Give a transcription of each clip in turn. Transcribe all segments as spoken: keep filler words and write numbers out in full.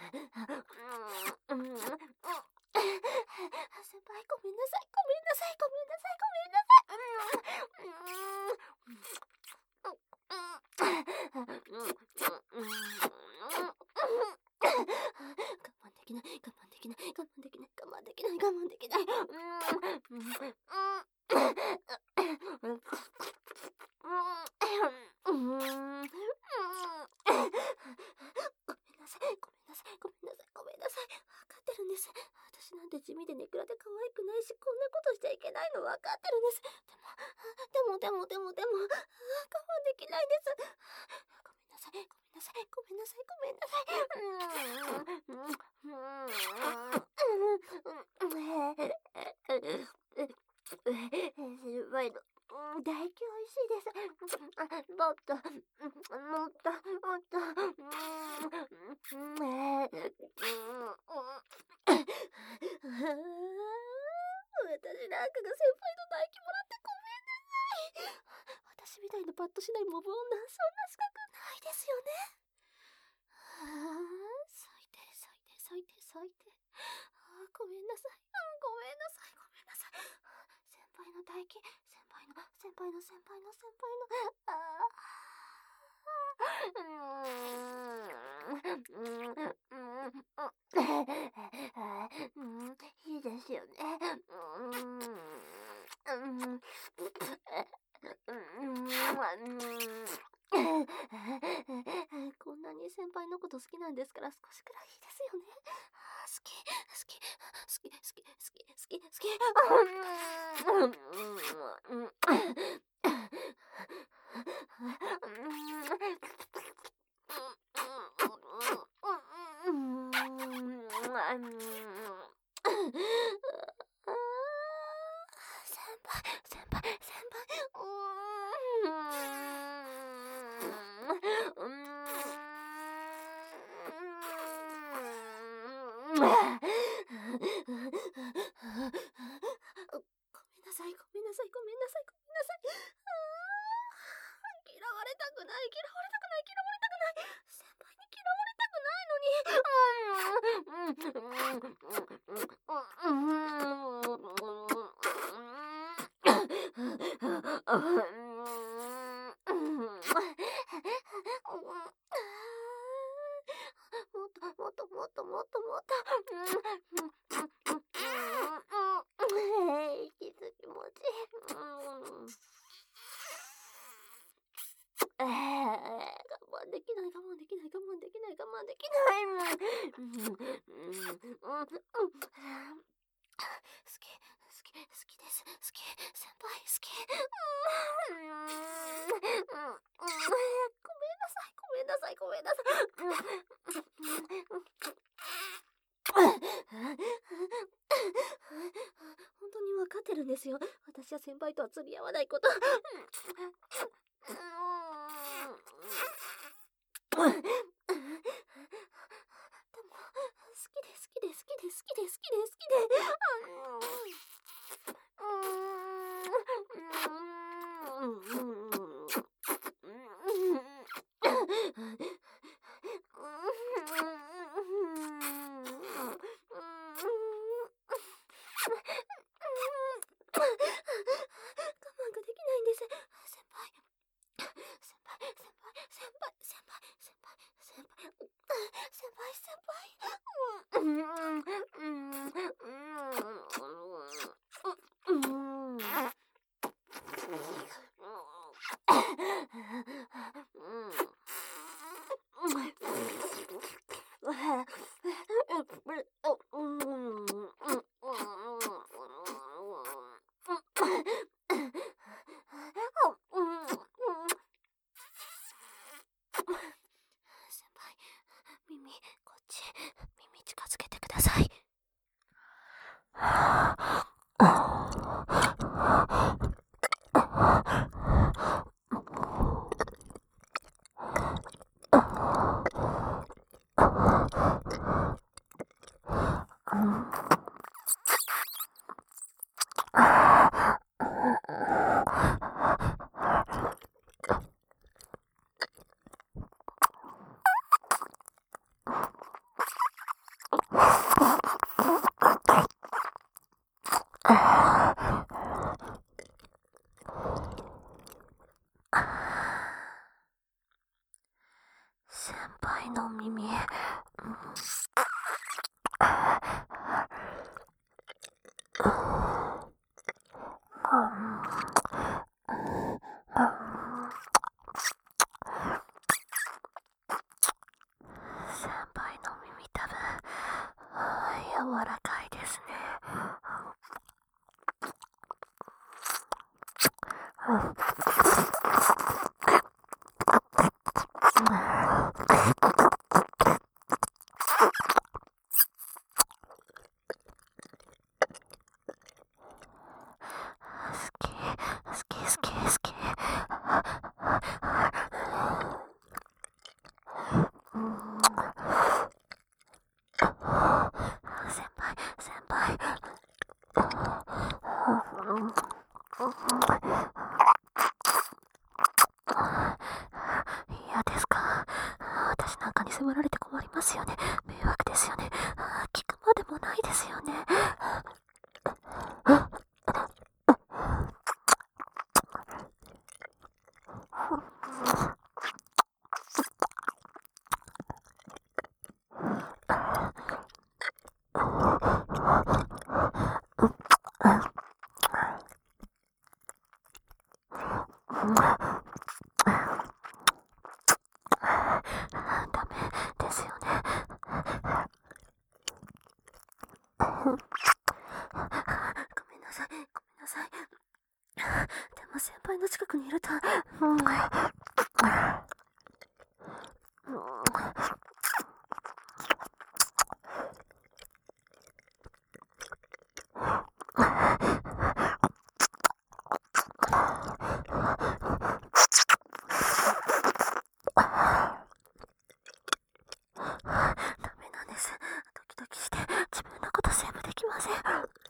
うん、うん、先輩、ごめんなさい、ごめんなさい、ごめんなさい、ごめんなさい。我慢できない、我慢できない、我慢できない、我慢できない、我慢できない。うん、うん、うん、うん、うん、ごめんなさい、ごめんなさい、ごめんなさい、ごめんなさい。わかってるんです。私なんて地味でネクラで可愛くないし、こんなことしちゃいけないのわかってるんです。でも、でも、でも、でも、でも、我慢できないです。ごめんなさい、ごめんなさい、ごめんなさい、ごめんなさい。うん、うん、うん、うん、先輩の唾液美味しいです。もっと、もっと、もっと、うん、えー、私なんかが先輩の唾液もらってごめんなさい。私みたいなパッとしないモブ女、そんな資格ないですよね。ああ、最低、最低、最低、最低。あー、ごめんなさい。ごめんなさい、ごめんなさい。先輩の唾液、先輩の、先輩の、先輩の、先輩の、あー、うーん、うーん、うん、いいですよね。うーん、うん、こんなに先輩のこと好きなんですから少しくらいいいですよね。好き、好き、好き、好き、好き、好き、好き。先輩、先輩、先輩。うーん。うーん。ごめんなさい、ごめんなさい、ごめんなさい、ごめんなさい。あー、嫌われたくない、嫌われたくない、嫌われたくない。先輩に嫌われたくないのに。もっともっともっともっともっと。息つき持ちいい。えー、我慢できない、我慢できない、我慢できない、我慢できない。好き、好き、好きです。好き、先輩好き。ごめんなさい、ごめんなさい、ごめんなさい。本当に分かってるんですよ。私は先輩とは釣り合わないこと。でも、好きで好きで好きで好きで好きで好きで。我慢ができないんです。先輩。先輩、先輩、先輩、先輩、先輩、先輩、先輩、先輩。先輩、耳、こっち、耳近づけてください。 先輩の耳、先輩の耳たぶん柔らかいですね。好き好き好き好き。先輩先輩、嫌ですか？私なんかに迫られて困りますよね。迷惑ですよね。聞くまでもないですよね。ダメですよね。ごめんなさい、ごめんなさい。でも先輩の近くにいると、うんダメなんです。ドキドキして自分のことセーブできません。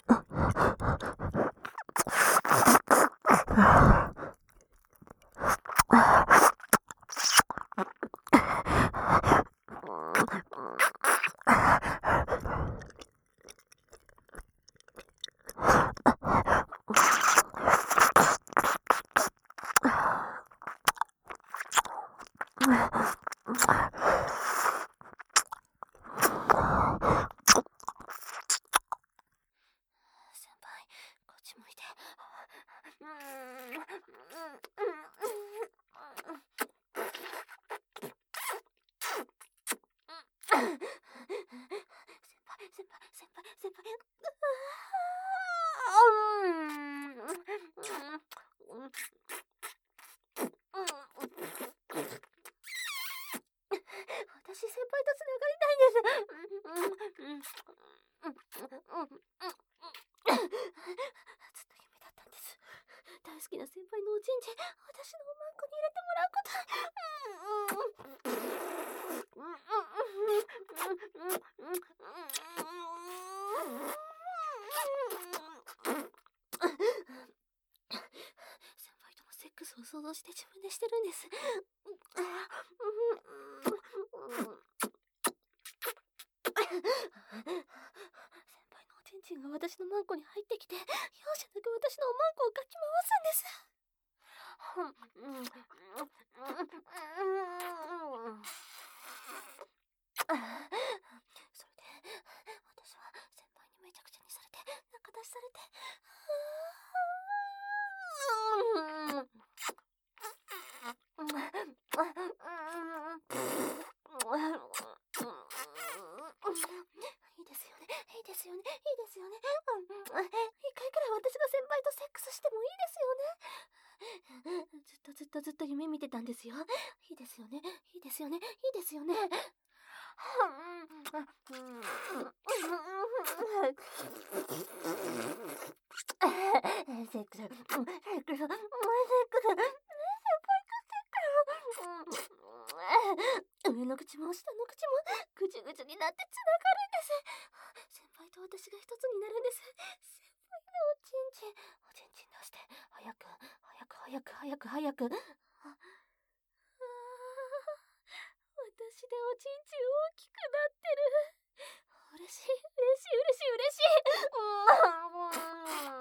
先輩、こっち向いて。先輩、先輩、先輩、先輩。私先輩とつながりたいんです。ずっと夢だったんです。大好きな先輩のおちんちん、私のおまんこに入れてもらうこと。先輩とのセックスを想像して自分でしてるんです。先輩のおちんちんが私のマンコに入ってきて、容赦なく私のおまんこをかき回すんです。それで私は先輩にめちゃくちゃにされて、仲出しされて、いいですよね、いいですよね、いいですよね。一回くらい私が先輩とセックスしてもいいですよね。ずっとずっとずっと夢見てたんですよ。いいですよね、いいですよね、いいですよね。セックス、セックス、セックス、先輩とセックス。上の口も下の口もぐちゅぐちゅになってつながるんです。先輩と私が一つになるんです。先輩のおちんちん、おちんちん出して、早く早く早く早く早く。私でおちんちん大きくなってる。嬉しい嬉しい嬉しい嬉しい。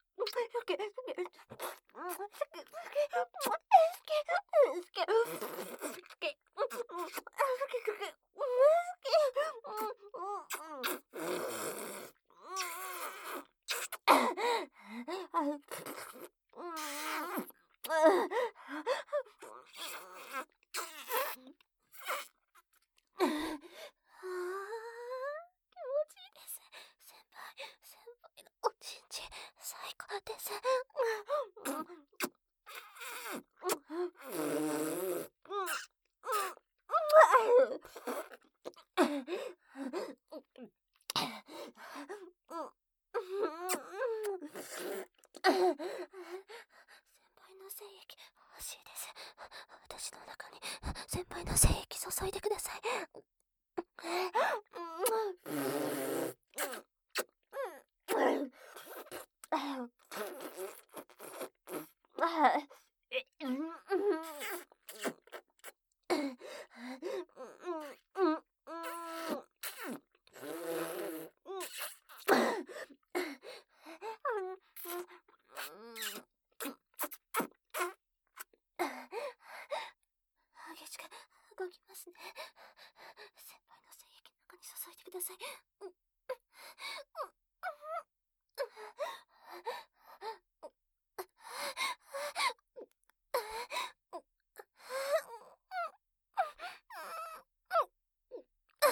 おちんち最高です。先輩の精液欲しいです。私の中に先輩の精液注いでください。激しく動きますね。先輩の精液の中に注いでください。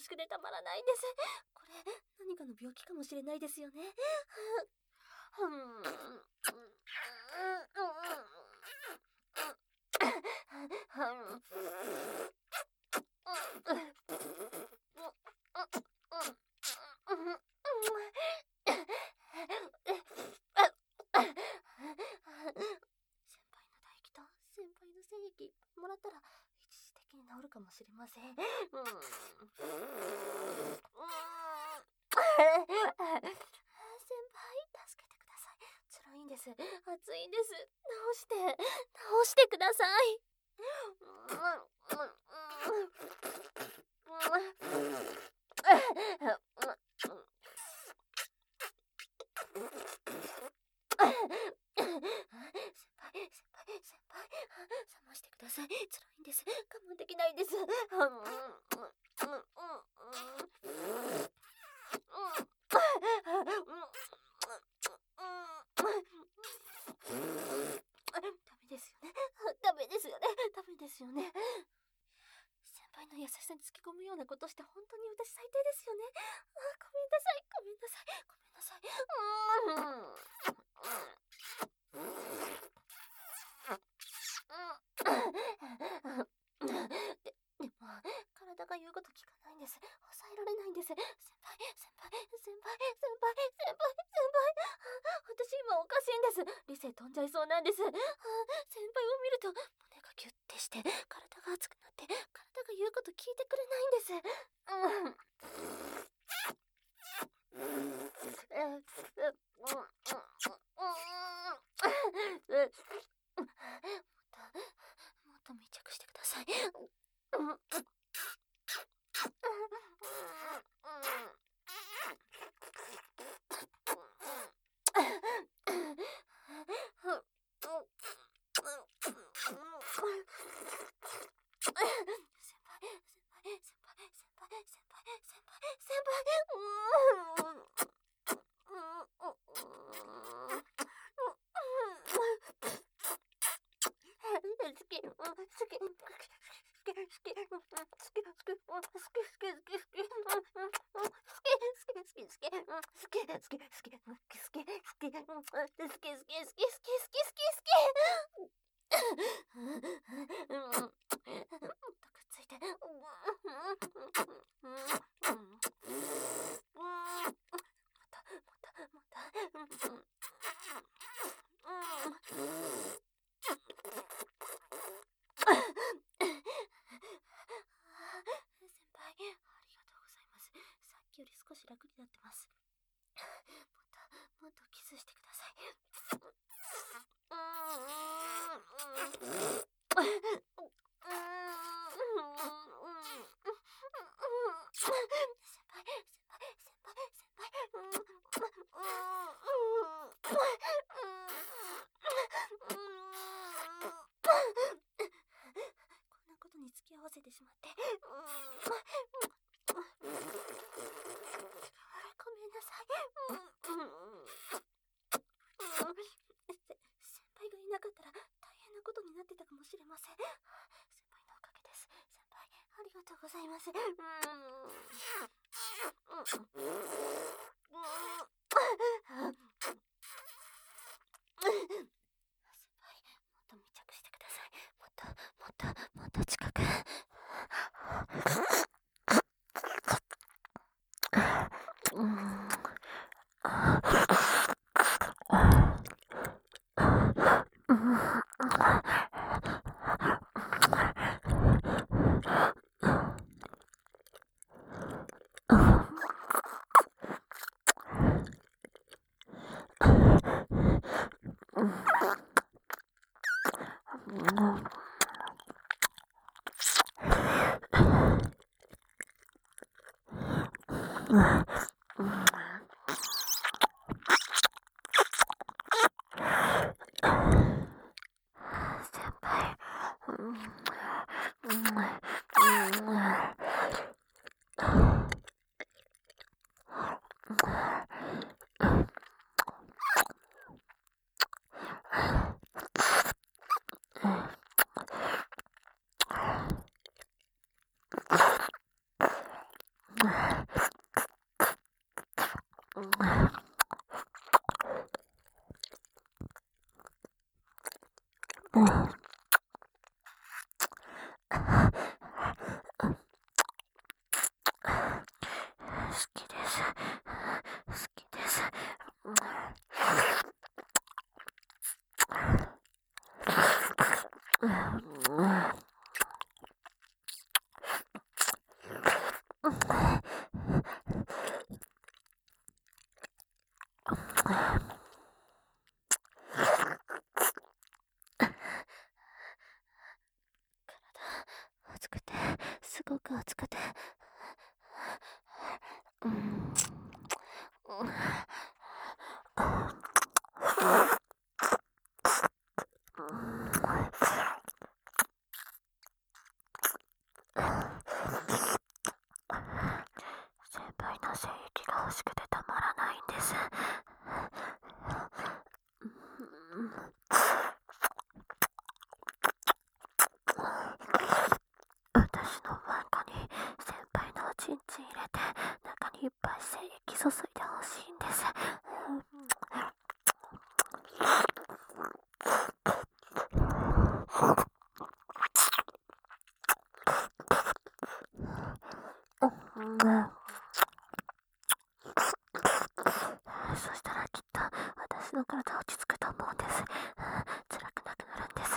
しくてたまらないんです。これ何かの病気かもしれないですよね。うん。先輩の精液もらったら一時的に治るかもしれません。うん。先輩、助けてください。辛いんです。暑いんです。直して、直してください。冷ましてください。辛いんです。我慢できないんです。ダメですよね。ダメですよね。ダメですよね。先輩の優しさにつけ込むようなことして本当に私最低ですよね。あ、ごめんなさい。ごめんなさい。ごめんなさい。で、でも体が言うこと聞かないんです。抑えられないんです。先輩、先輩、先輩、先輩、先輩、先輩。私今おかしいんです。理性飛んじゃいそうなんです。先輩を見ると胸がギュッてして体が熱くなって体が言うこと聞いてくれないんです。うんもっと密着してください。より少し楽になってます。もっともっとキスしてください。こんなことに付き合わせてしまってごめんなさい。先輩がいなかったら大変なことになってたかもしれません。先輩のおかげです。先輩、ありがとうございます。先輩、もっと密着してください。もっともっともっと近く。 きです。好きです。暑くて、すごく暑くて、うん、先輩の精液が欲しくてたまらないんです。私の漫画に先輩のおちんちん入れて中にいっぱい精液注いでほしいんです。そしたらきっと私の体落ち着くと思うんです。辛くなくなるんです。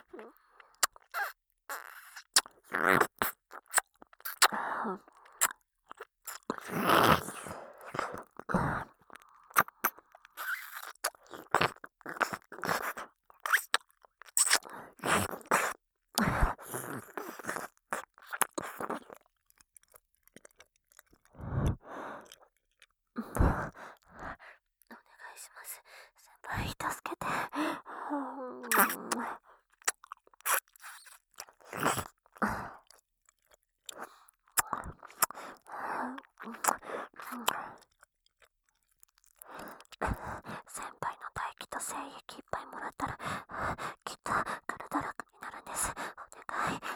お願いします。先輩、助けて。先輩の唾液と精液いっぱいもらったらきっと体楽になるんです。お願い。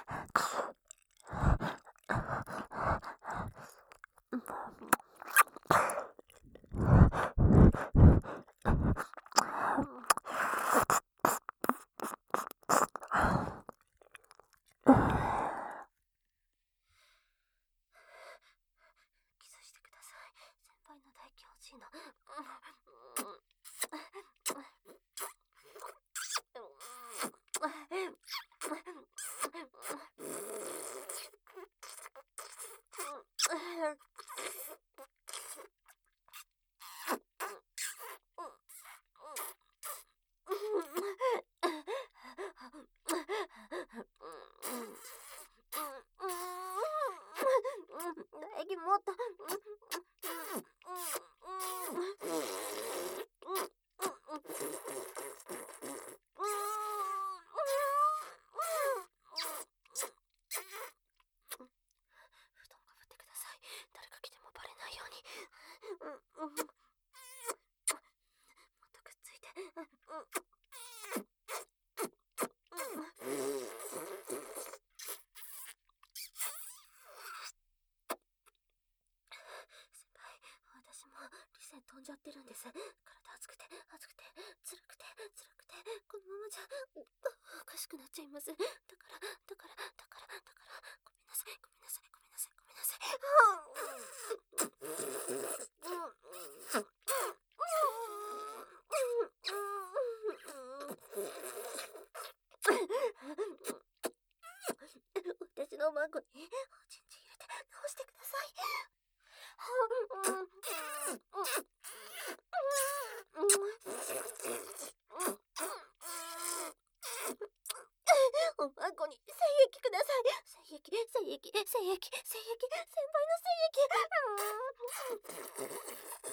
キスしてください。先輩の唾液欲しいの。唾液もっと。誰が来てもバレないように。うんうん、もっとくっついて。うん先輩、私も理性飛んじゃってるんです。体熱くて熱くて辛くて辛くて、このままじゃおかしくなっちゃいます。だからだからだからだからごめんなさいごめんなさいごめんなさいごめんなさい。私の孫におちんちん入れて直してください。お孫に精液ください。精液精液精液精液先輩の精液。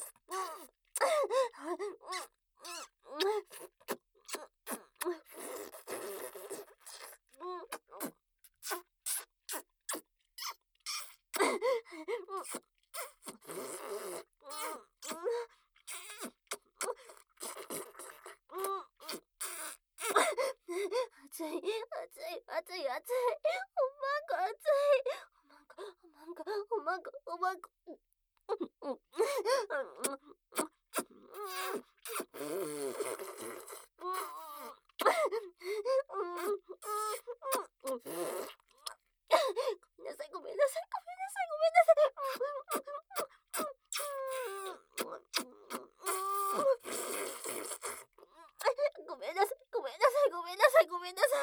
熱い熱い熱い熱い。おまんこ熱い。おまんこおまんこおまんこおまんこ。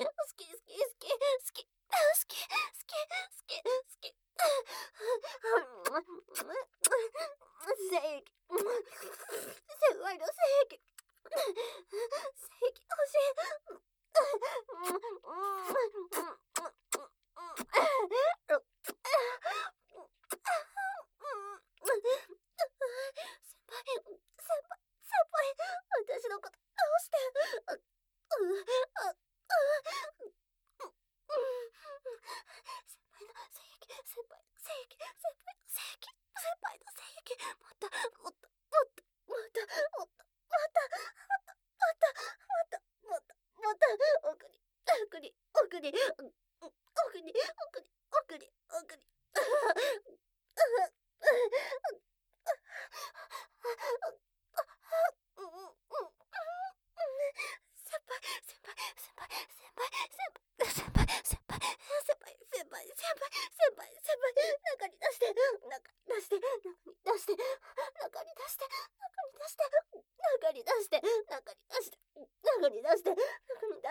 き好き好き好き好き好き好き正義先輩の正義正義欲しい私のことどうしてううああ先輩の正義先輩の正義先輩の正義先輩の正義もっともっともっともっともっともっともっともっともっともっと奥に奥に奥に奥に奥に奥に奥に先輩先輩先輩先輩先輩先輩先輩先輩先輩先輩先輩中に出して中に出して中に出して中に出して中に出して中に出して中に出して中に出して中に出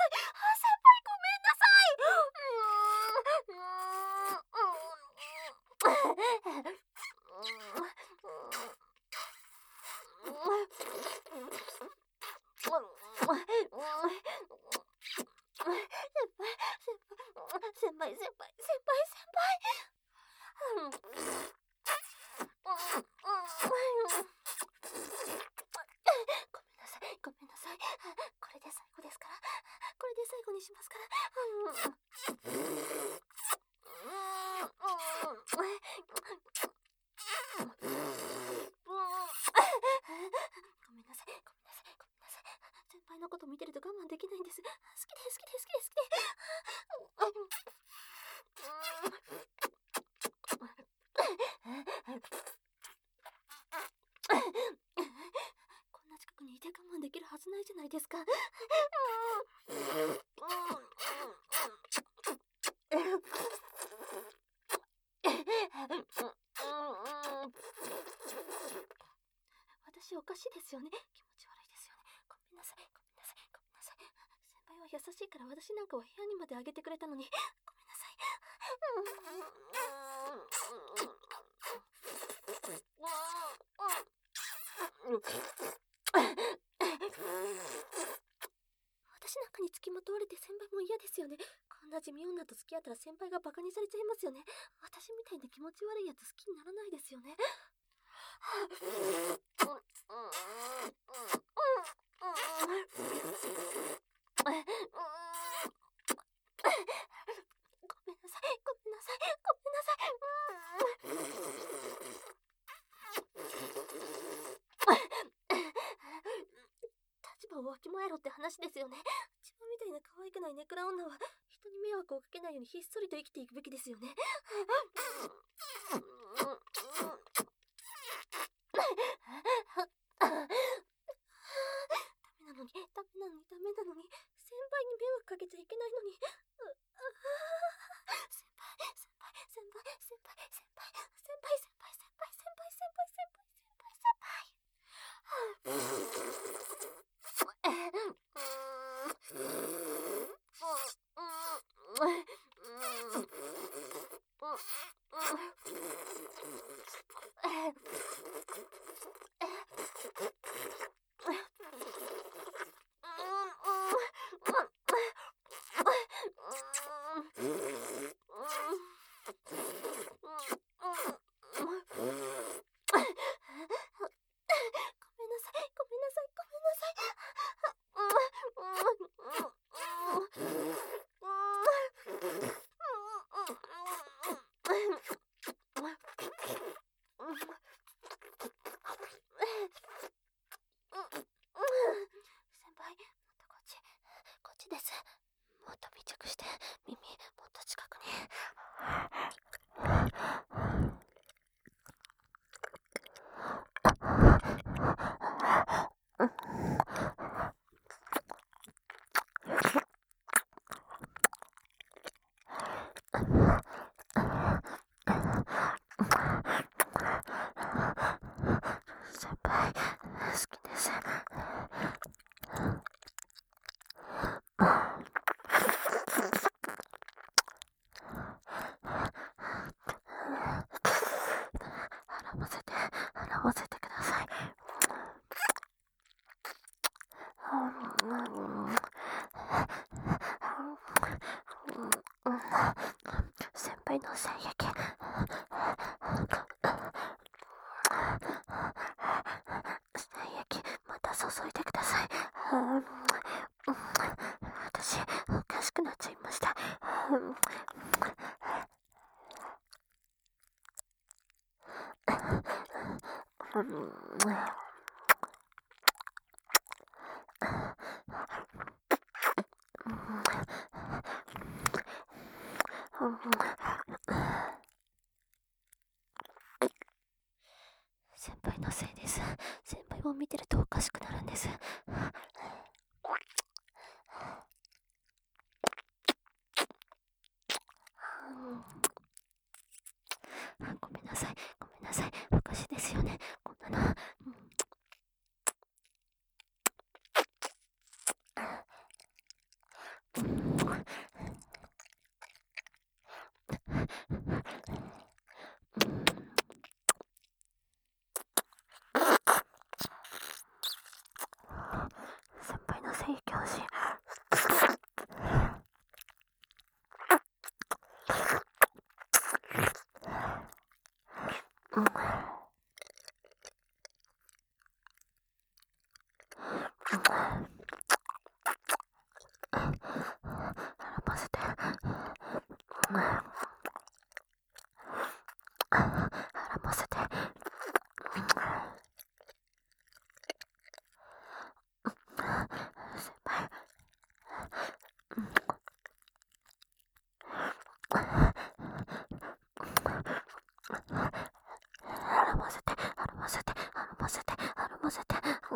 い。あ、先輩ごめんなさい。うーんうーんうーんうーん先輩、先輩、先輩、先輩。ごめんなさい、ごめんなさい。これで最後ですから。これで最後にしますから。ごめんなさい、ごめんなさい、ごめんなさい。先輩のこと見てると我慢できないんです。好きで、好きで、好きで、好きで。こんな近くにいて我慢できるはずないじゃないですか。私おかしいですよね。気持ち悪いですよね。ごめんなさい、ごめんなさい、ごめんなさい。先輩は優しいから私なんかを部屋にまであげてくれたのに。ごめんなさい。私なんかに付きまとわれて先輩も嫌ですよね。こんな地味女と付き合ったら先輩がバカにされちゃいますよね。私みたいな気持ち悪いやつ好きにならないですよね。ごめんなさい、ごめんなさい、ごめんなさい。立場をわきまえろって話ですよね。自分みたいな可愛くないネクラ女は人に迷惑をかけないようにひっそりと生きていくべきですよね。ダメなのに、ダメなのに、ダメなのに、先輩に迷惑かけちゃいけないのに。先輩、先輩、先輩、先輩、先輩、先輩、先輩、先輩、先輩、先輩、先輩、もっと密着して、耳もっと近くに。先輩、好きです。洗わせて、洗わせてください。先輩の精液、精液また注いでください。私おかしくなっちゃいました。先輩のせいです。先輩を見てるとおかしくなるんです。ごめんなさい、ごめんなさい。おかしいですよね、こんなの。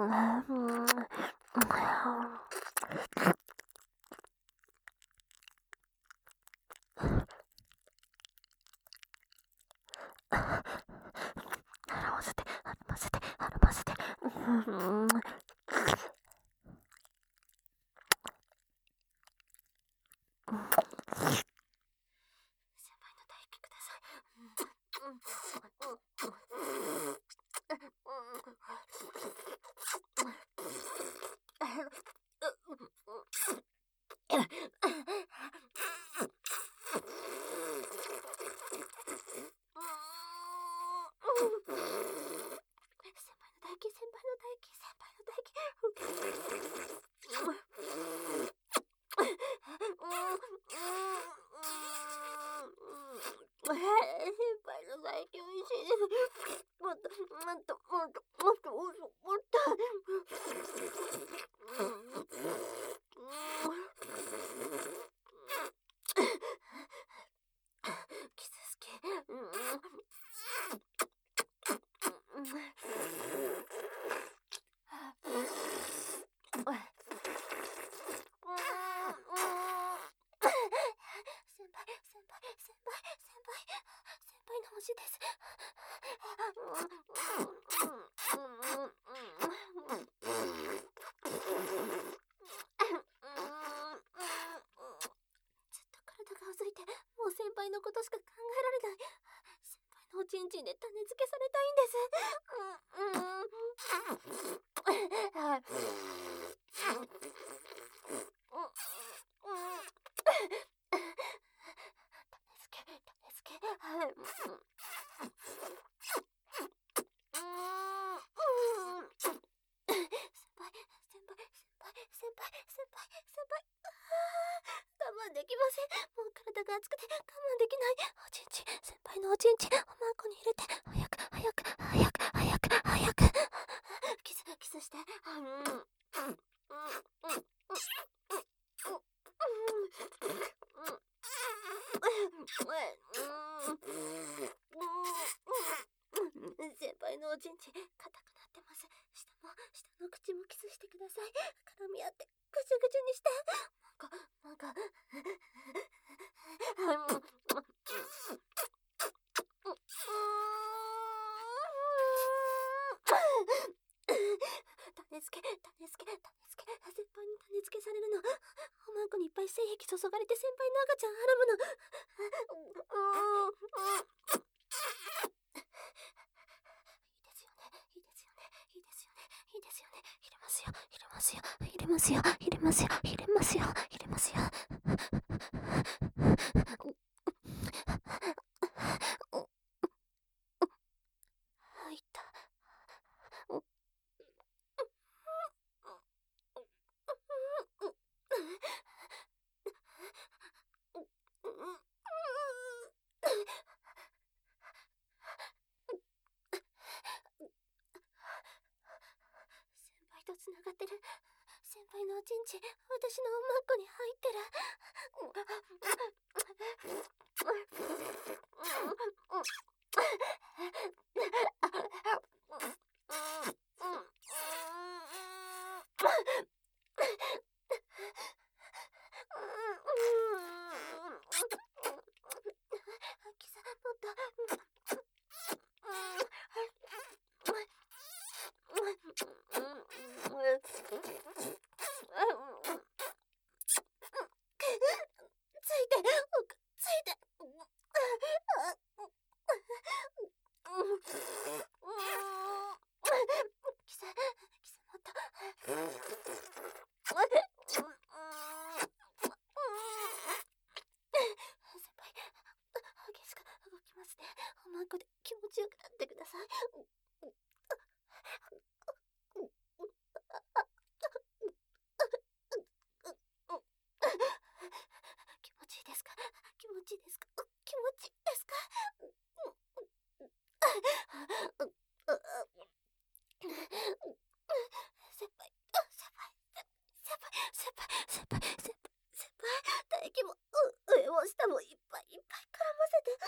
ませて、あませて、あませて。うん先輩の唾液ください。先輩の唾液美味しいです。もっともっともっともっともっともっとキス好き。欲しいです。ずっと体がうずいて、もう先輩のことしか考えられない。先輩のおちんちんで種付けされたいんです。できません。もう体が熱くて我慢できない。おちんちん、先輩のおちんちん、おまんこに入れて、早く早く早く早く早くキスキスして。先輩のおちんちん硬くなってます。下も下の口もキスしてください。絡み合ってぐちゅぐちゅにして。なんかなんか種付け種付け種付け先輩に種付けされるの。おまんこにいっぱい精液注がれて先輩の赤ちゃんはらむの。いいですよねいいですよねいいですよねいいですよね。入れますよ入れますよ入れますよ入れますよ入れますよ入れますよ。入った。先輩とつながってる。先輩のおちんちん私のおまんこに入ってる。キスもっとついて奥ついて。キスキスもっと。先輩激しく動きますね。おまんこで気持ちよくなってください。気持ちいいですか気持ちいいですか気持ちいいですか。先輩先輩先輩先輩先輩先輩先輩唾液も上も下もいっぱいいっぱい絡ませて。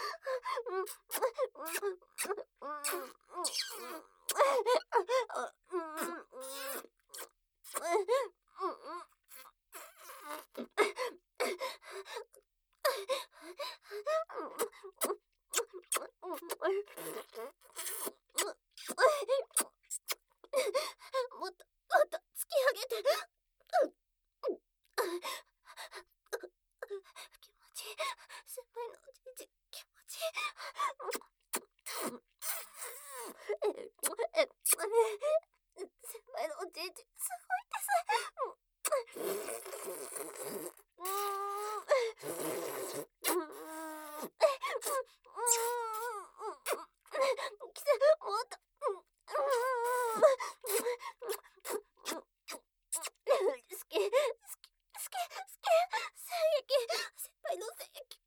輩のおちんちんすごいです。うーん。キス、もっと。好き、好き、好き、好き。精液、先輩の精液。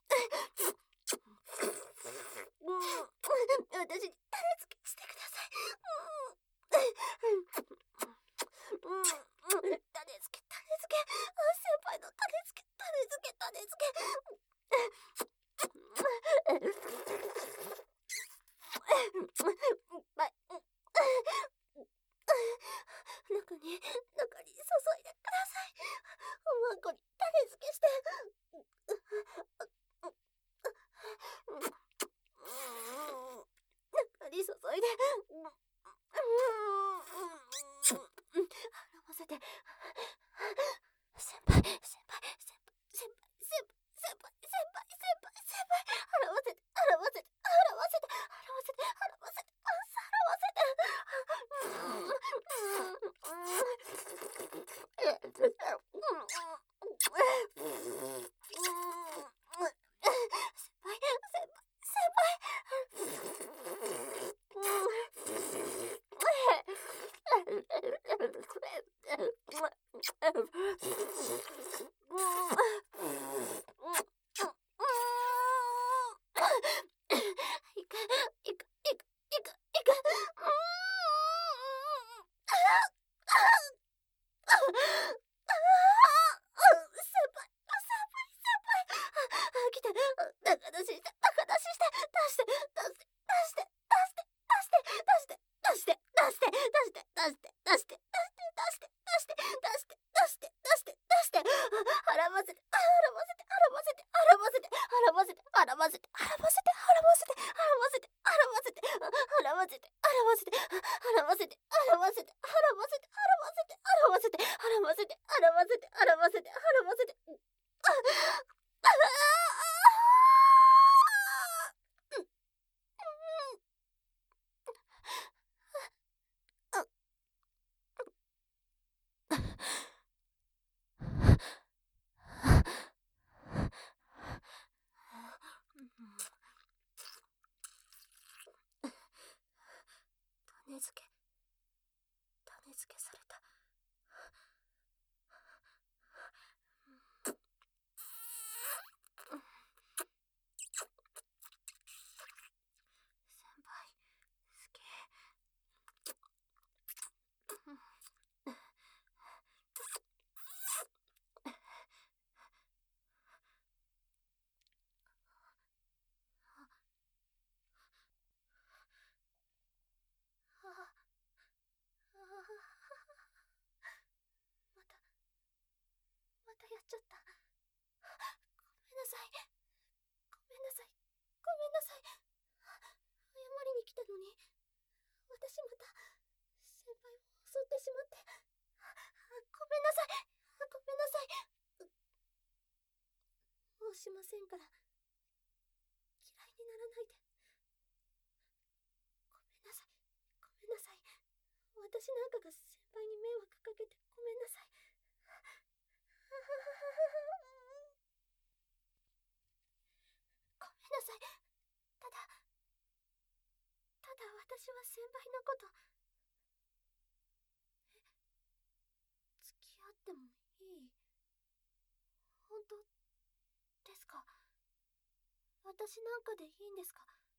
私に種付けしてください。種付け、種付け。先輩の種付け、種付け、種付け。いっぱい。中に、中に注いでください。おまんこに種付けして。中に注いで。払わせて。先輩、先輩、先輩、先輩、先輩、先輩、先輩、先輩、先輩、払わせて、払わせて、払わせて、払わせて、払わせて、払わせて。種付け、種付けされた。先輩、好き。また、またやっちゃった。ごめんなさい。ごめんなさい。ごめんなさい。謝りに来たのに、私また、先輩を襲ってしまって。ごめんなさい。ごめんなさい。もうしませんから、嫌いにならないで。ごめんなさい。ごめんなさい。私なんかが先輩に迷惑かけてごめんなさい。ごめんなさい。ただ、ただ私は先輩のこと、え、付き合ってもいい？本当ですか？私なんかでいいんですか？